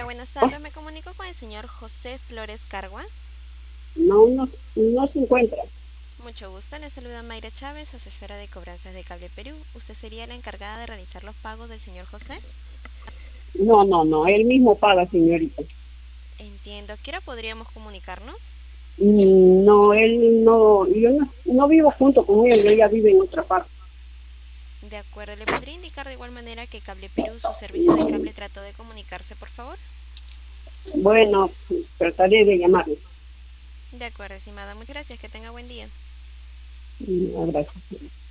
buenas tardes. Me comunico con el señor José Flores Cargua. No se encuentra. Mucho gusto. Le saluda Mayra Chávez, asesora de cobranzas de Cable Perú. ¿Usted sería la encargada de realizar los pagos del señor José? No, él mismo paga, señorita. Entiendo. ¿Qué hora podríamos comunicarnos? No, él no, yo no vivo junto con él, ella vive en otra parte. De acuerdo. ¿Le podría indicar de igual manera que Cable Perú, su servicio de cable, trató de comunicarse, por favor? Bueno, trataré de llamarle. De acuerdo, estimada. Muchas gracias. Que tenga buen día. Gracias.